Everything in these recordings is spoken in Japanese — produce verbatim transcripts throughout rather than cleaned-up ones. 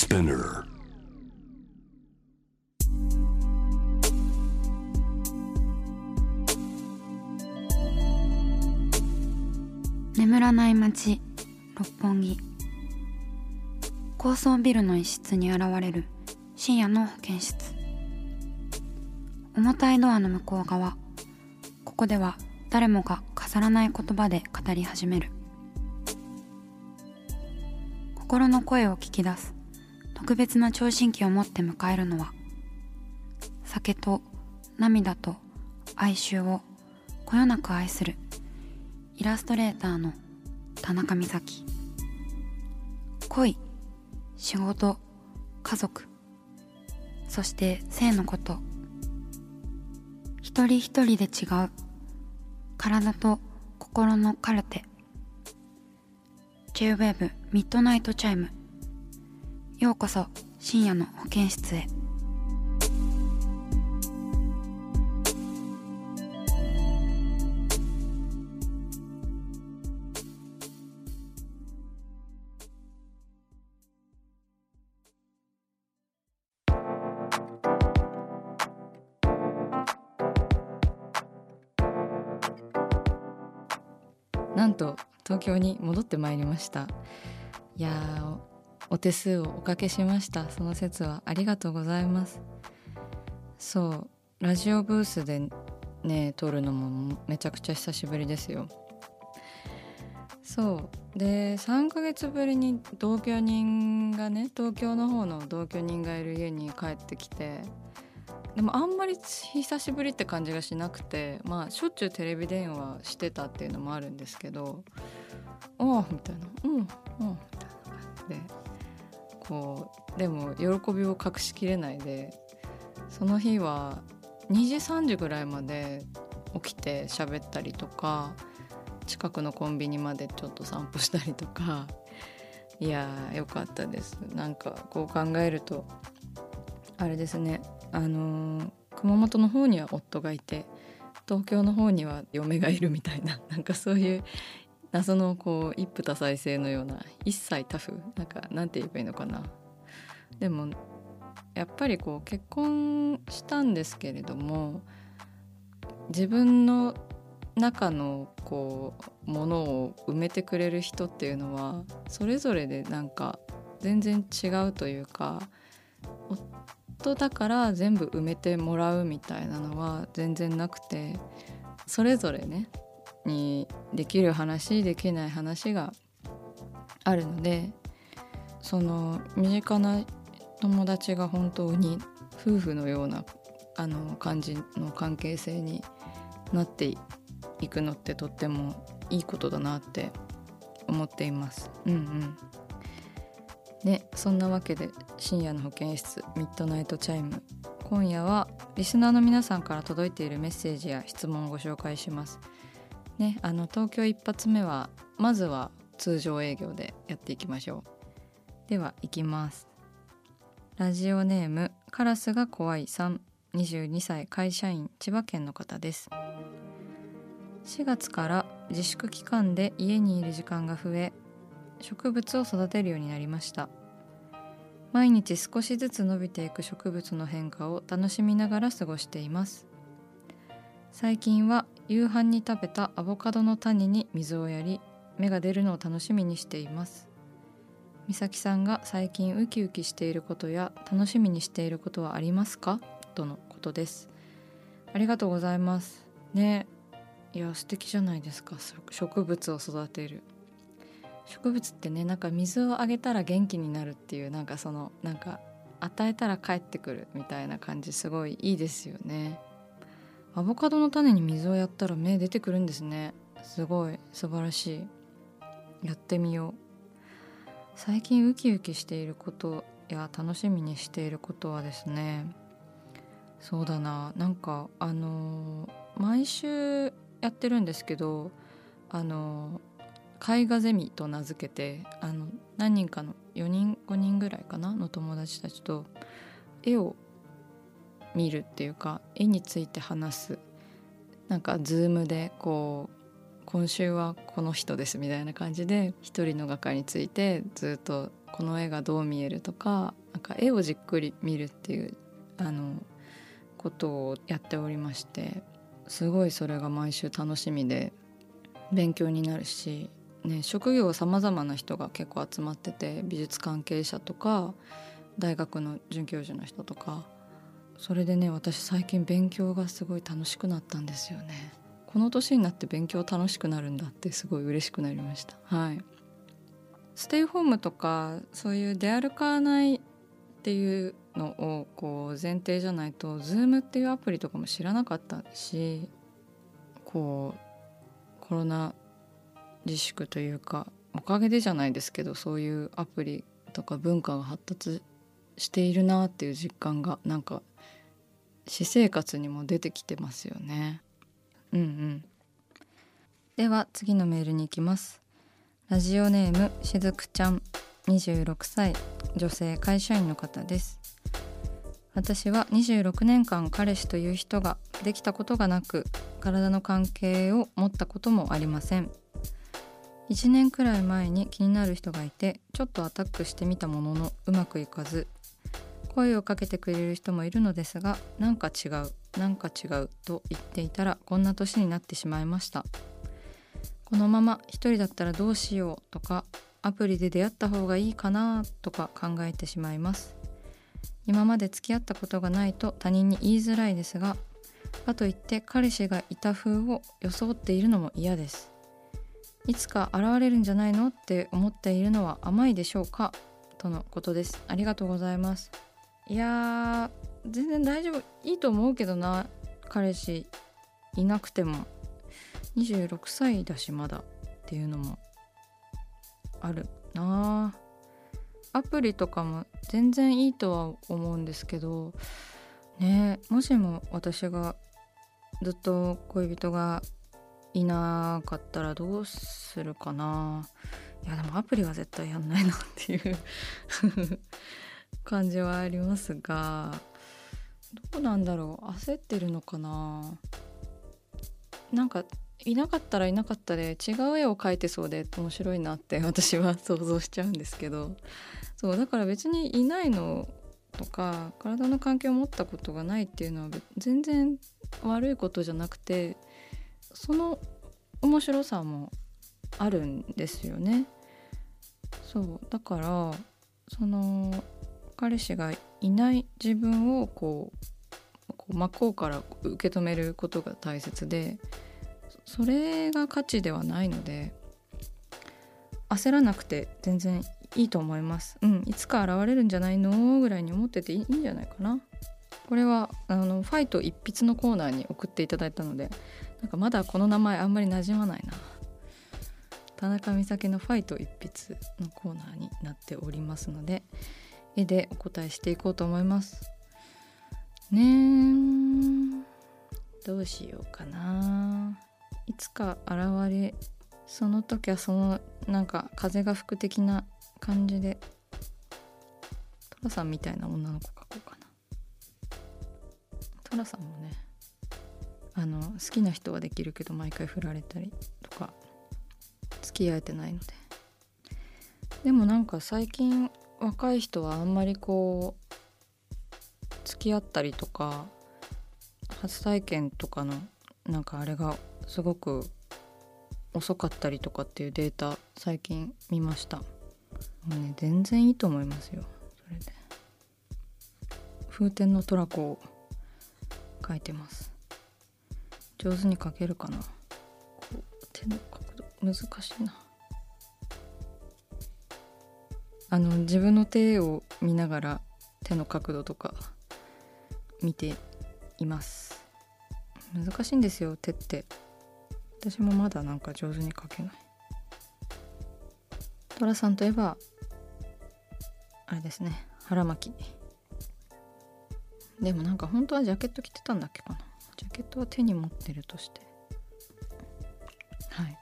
Spinner。 眠らない街六本木。高層ビルの一室に現れる深夜の保健室。重たいドアの向こう側、ここでは誰もが飾らない言葉で語り始める。心の声を聞き出す特別な聴診器を持って迎えるのは、酒と涙と哀愁をこよなく愛するイラストレーターの田中美咲。恋、仕事、家族、そして性のこと、一人一人で違う体と心のカルテ。 J-Wave ミッドナイトチャイム。ようこそ深夜の保健室へ。 なんと東京に戻ってまいりました。いやー、お手数をおかけしました。その説はありがとうございます。そう、ラジオブースでね撮るのもめちゃくちゃ久しぶりですよ。そうで、さんかげつぶりに同居人がね、東京の方の同居人がいる家に帰ってきて、でもあんまり久しぶりって感じがしなくて、まあしょっちゅうテレビ電話してたっていうのもあるんですけど、おーみたいな、うんうんみたいな感じで、こうでも喜びを隠しきれないで、その日はにじさんじぐらいまで起きて喋ったりとか、近くのコンビニまでちょっと散歩したりとか、いやーよかったです。なんかこう考えるとあれですね、あのー、熊本の方には夫がいて、東京の方には嫁がいるみたいな、なんかそういう謎のこう一夫多妻制のような、一妻多夫、なんかなんて言えばいいのかな。でもやっぱりこう結婚したんですけれども、自分の中のこうものを埋めてくれる人っていうのはそれぞれでなんか全然違うというか、夫だから全部埋めてもらうみたいなのは全然なくて、それぞれねにできる話できない話があるので、その身近な友達が本当に夫婦のようなあの感じの関係性になっていくのってとってもいいことだなって思っています。うんうんね、そんなわけで深夜の保健室ミッドナイトチャイム、今夜はリスナーの皆さんから届いているメッセージや質問をご紹介します、ね、あの東京一発目はまずは通常営業でやっていきましょう。では行きます。ラジオネームカラスが怖いさん、にじゅうにさい会社員、千葉県の方です。しがつから自粛期間で家にいる時間が増え、植物を育てるようになりました。毎日少しずつ伸びていく植物の変化を楽しみながら過ごしています。最近は夕飯に食べたアボカドの種に水をやり、芽が出るのを楽しみにしています。美咲さんが最近ウキウキしていることや楽しみにしていることはありますか、とのことです。ありがとうございますね。いや素敵じゃないですか、植物を育てる。植物ってね、なんか水をあげたら元気になるっていう、なんかそのなんか与えたら帰ってくるみたいな感じ、すごいいいですよね。アボカドの種に水をやったら芽出てくるんですね。すごい素晴らしい。やってみよう。最近ウキウキしていることや楽しみにしていることはですね、そうだな、なんかあのー、毎週やってるんですけど、あのー、絵画ゼミと名付けて、あの何人かのよにんごにんぐらいかなの友達たちと絵を見るっていうか、絵について話す、なんかズームでこう今週はこの人ですみたいな感じで一人の画家についてずっとこの絵がどう見えるとか、 なんか絵をじっくり見るっていうあのことをやっておりまして、すごいそれが毎週楽しみで勉強になるし、ね、職業さまざまな人が結構集まってて、美術関係者とか大学の准教授の人とか、それでね私最近勉強がすごい楽しくなったんですよね。この年になって勉強楽しくなるんだってすごい嬉しくなりました。はい。ステイホームとかそういう出歩かないっていうのをこう前提じゃないと Zoom っていうアプリとかも知らなかったし、こうコロナ自粛というかおかげでじゃないですけど、そういうアプリとか文化が発達しているなっていう実感がなんか私生活にも出てきてますよね。うんうん。では次のメールに行きます。ラジオネームしずくちゃん、にじゅうろくさい、女性会社員の方です。私はにじゅうろくねんかん彼氏という人ができたことがなく、体の関係を持ったこともありません。いちねんくらい前に気になる人がいて、ちょっとアタックしてみたもののうまくいかず、声をかけてくれる人もいるのですが、なんか違うなんか違うと言っていたらこんな年になってしまいました。このまま一人だったらどうしようとか、アプリで出会った方がいいかなとか考えてしまいます。今まで付き合ったことがないと他人に言いづらいですが、かといって彼氏がいた風を装っているのも嫌です。いつか現れるんじゃないのって思っているのは甘いでしょうか、とのことです。ありがとうございます。いやー全然大丈夫、いいと思うけどな。彼氏いなくてもにじゅうろくさいだしまだっていうのもあるな。アプリとかも全然いいとは思うんですけどね、もしも私がずっと恋人がいなかったらどうするかな。いやでもアプリは絶対やんないなっていう感じはありますが、どうなんだろう、焦ってるのかな。なんかいなかったらいなかったで違う絵を描いてそうで面白いなって私は想像しちゃうんですけど、そうだから別にいないのとか体の関係を持ったことがないっていうのは全然悪いことじゃなくて、その面白さもあるんですよね。そうだからその彼氏がいない自分をこう、こう真っ向から受け止めることが大切で、それが価値ではないので焦らなくて全然いいと思います。うん、いつか現れるんじゃないのぐらいに思ってていいんじゃないかな。これはあのファイト一筆のコーナーに送っていただいたので、なんかまだこの名前あんまり馴染まないな。田中美咲のファイト一筆のコーナーになっておりますので、絵でお答えしていこうと思いますね。えどうしようかな。いつか現れ、その時はそのなんか風が吹く的な感じでトラさんみたいな女の子描こうかな。トラさんもね、あの好きな人はできるけど毎回振られたりとか付き合えてないので。でもなんか最近若い人はあんまりこう付き合ったりとか初体験とかのなんかあれがすごく遅かったりとかっていうデータ最近見ました。もうね全然いいと思いますよ。それで風天のトラコを描いてます。上手に描けるかな。こう手の角度難しいな。あの自分の手を見ながら手の角度とか見ています。難しいんですよ手って。私もまだなんか上手に描けない。トラさんといえばあれですね、腹巻き。でもなんか本当はジャケット着てたんだっけかな。ジャケットは手に持ってるとしてはい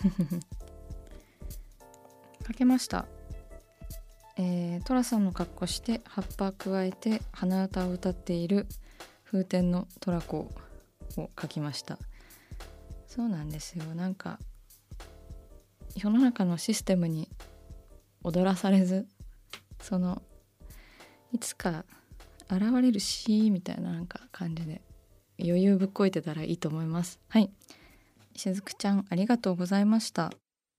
描けました。えー、トラさんの格好して葉っぱ加えて鼻歌を歌っている風天のトラコを描きました。そうなんですよ。なんか世の中のシステムに踊らされず、そのいつか現れるしみたいななんか感じで余裕ぶっこいてたらいいと思います。はい、しずくちゃんありがとうございました。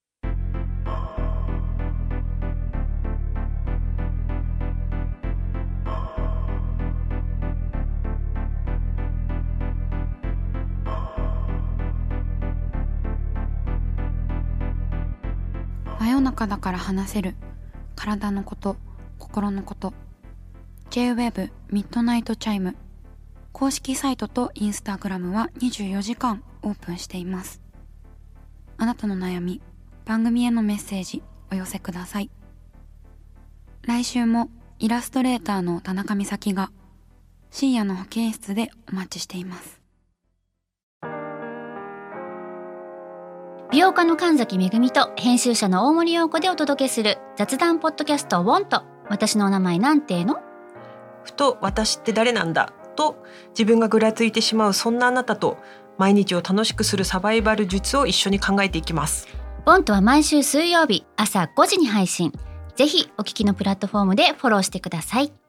真夜中だから話せる体のこと、心のこと。 ジェイウェーブ ミッドナイトチャイム公式サイトとインスタグラムはにじゅうよじかんオープンしています。あなたの悩み、番組へのメッセージお寄せください。来週もイラストレーターの田中美咲が深夜の保健室でお待ちしています。 美容家の神崎めぐみと編集者の大森洋子でお届けする雑談ポッドキャストウォント。私のお名前なんての？ ふと私って誰なんだと自分がぐらついてしまうそんなあなたと毎日を楽しくするサバイバル術を一緒に考えていきます。 ウォントは毎週水曜日朝ごじに配信。ぜひお聞きのプラットフォームでフォローしてください。